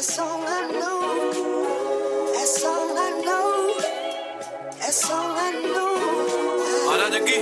That's all I know. That's all I know. That's all I know. ਆਲਾ Jaggi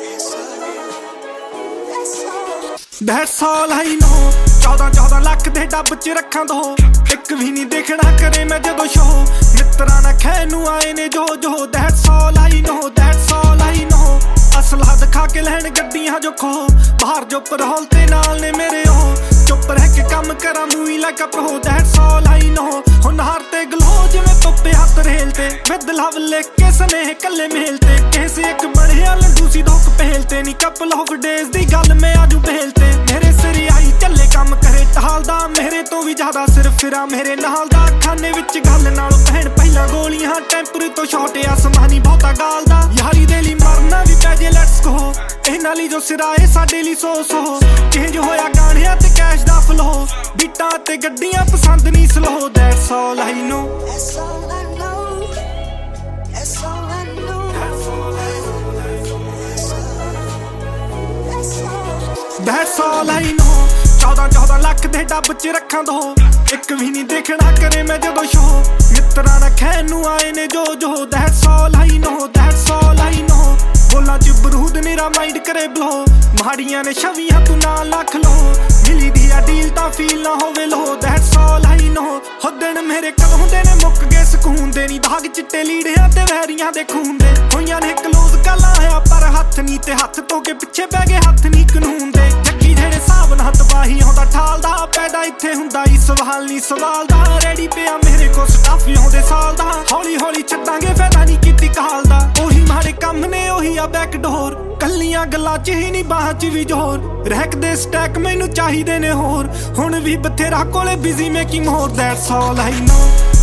That's all I know 14 lakh ਦੇ ਡੱਬ ਚ ਰੱਖਾਂ ਦੋ ਇੱਕ ਵੀ ਨਹੀਂ ਦੇਖਣਾ ਕਰੇ ਮੈਂ ਜਦੋਂ ਸ਼ੋਅ ਮਿੱਤਰਾਂ ਨਾ ਖੈ ਨੂੰ ਆਏ ਨੇ ਜੋ That's all I know That's all I know ਅਸਲਾ ਦਿਖਾ ਕੇ ਲੈਣ ਗੱਡੀਆਂ ਜੋ ਖੋ ਬਾਹਰ ਜੋ ਪਰਹੌਲ ਤੇ ਨਾਲ ਨੇ ਮੇਰੇ ਉਹ ਚੁੱਪ ਰਹਿ ਕੇ ਕੰਮ ਕਰਾਂ movie like a pro That's all I know ਹੁਣ ਹਾਰ ਤੇ ਗਲੋ ਜਿਵੇਂ ਤੋਪੇ ਹੱਥ ਰੇਲ ਤੇ ਵਿਦ ਲਵ ਲਿਖ ਕੇ ਸਨੇਹ ਕੱਲੇ ਮੇਲ ਤੇ ਕਿਸੇ ਇੱਕ ਬੜਿਆ ਲੰਡੂ ਸੀ ਧੋਕ ਪਹਿਲ ਤੇ ਨਹੀਂ ਕਪਲ ਆਫ ਡੇਜ਼ ਦੀ ਗੱਲ ਮੈਂ ਆਜੂ ਪਹਿਲ ਤੇ ਮੇਰੇ ਸਿਰ ਆਈ ਚੱਲੇ ਕੰਮ ਕਰੇ ਟਹਾਲਦਾ ਮੇਰੇ ਤੋਂ ਵੀ ਜ਼ਿਆਦਾ ਸਿਰਫ ਫਿਰਾਂ ਮੇਰੇ ਨਾਲ ਦਾ ਖਾਨੇ ਵਿੱਚ ਗੱਲ ਨਾਲੋਂ ਭੈਣ ਪਹਿਲਾਂ ਗੋਲੀਆਂ ਟੈਂਪਰ ਤੋਂ ਸ਼ਾਟ ਆਸਮਾਨੀ ਬਹੁਤਾ ਗਾਲਦਾ ਯਾਰੀ ਦੇ ਲਈ ਮਰਨਾ ਵੀ ਪੈ ਜੇ ਲੈਟਸ ਗੋ ਇਹਨਾਂ ਲਈ ਜੋ ਸਿਰਾਏ ਸਾਡੇ ਲਈ ਸੋ ਚੇਂਜ ਹੋਇਆ ਗਾਣਿਆਂ ਤੇ ਕੈਸ਼ ਦਾ ਫਲੋ ਬੀਟਾਂ ਤੇ ਗੱਡੀਆਂ ਪਸੰਦ ਨਹੀਂ slow That's all I know That's all I know. That's all I know. That's all I know 14 lakh ਦੇ ਡੱਬ ਚ ਰੱਖਾਂ ਦੋ ਇੱਕ ਵੀ ਨਹੀਂ ਦੇਖਣਾ ਕਰੇ ਮੈਂ ਜਦੋਂ ਸ਼ੋਅ ਮਿੱਤਰਾਂ ਨਾ ਖੈ ਨੂੰ ਆਏ ਨੇ ਜੋ That's all I know That's all I know ਬੋਲਾਂ ਚ ਬਰੂਦ ਮੇਰਾ ਮਾਈਂਡ ਕਰੇ ਬਲੋ ਮਾੜੀਆਂ ਨੇ ਛਵੀਆਂ ਤੂੰ ਨਾ ਲੱਖ ਲੋ ਮਿਲੀ ਦੀ ਆ ਡੀਲ ਤਾਂ ਫੀਲ ਨਾ ਹੋਵੇ ਲੋ That's all I know ਹੋ ਦਿਨ ਮੇਰੇ ਕਦੋਂ ਹੁੰਦੇ ਨੇ ਮੁੱਕ ਗਏ ਸਕੂਨ ਦੇ ਨਹੀਂ ਦਾਗ ਚਿੱਟੇ ਲੀੜਿਆਂ ਤੇ ਵੈਰੀਆਂ ਦੇ ਖੂਨ ਦੇ ਹੋਈਆਂ ਨੇ ਕਲੋਜ਼ ਗੱਲਾਂ ਆ ਪਰ ਹੱਥ ਨਹੀਂ ਤੇ ਹੱਥ ਧੋ ਕੇ ਪਿੱਛੇ ਬਹਿ ਗਏ ਹੱਥ ਨਹੀਂ ਕਾਨੂੰਨ ਦੇ ਜੱਗੀ ਜਿਹੜੇ ਹਿਸਾਬ ਨਾਲ ਤਬਾਹੀ ਆਉਂਦਾ ਠਾਲਦਾ ਪੈਦਾ ਇੱਥੇ ਹੁੰਦਾ ਹੀ ਸਵਾਲ ਨਹੀਂ ਸਵਾਲ ਦਾ ਰੈਡੀ ਪਿਆ ਮੇਰੇ ਕੋਲ ਸਟਾਫ ਆਉਂਦੇ ਸਾਲ ਦਾ ਹੌਲੀ ਹੌਲੀ ਛੱਡਾਂਗੇ ਫਾਇਦਾ ਨਹੀਂ ਕੀਤੀ ਕਾਲ ਦਾ ਉਹੀ ਮਾੜੇ ਕੰਮ ਨੇ ਉਹੀ ਆ ਬੈਕ ਡੋਰ ਕੱਲੀਆਂ ਗੱਲਾਂ ਚ ਹੀ ਨਹੀਂ ਬਾਹਾਂ ਚ ਵੀ ਜ਼ੋਰ ਰਹਿਕ ਦੇ ਸਟੈਕ ਮੈਨੂੰ ਚਾਹੀਦੇ ਨੇ ਹੋਰ ਹੁਣ ਵੀ ਬਥੇਰਾ ਕੋਲੇ ਬਿਜ਼ੀ ਮੇਕਿੰਗ ਹੋਰ That's all I know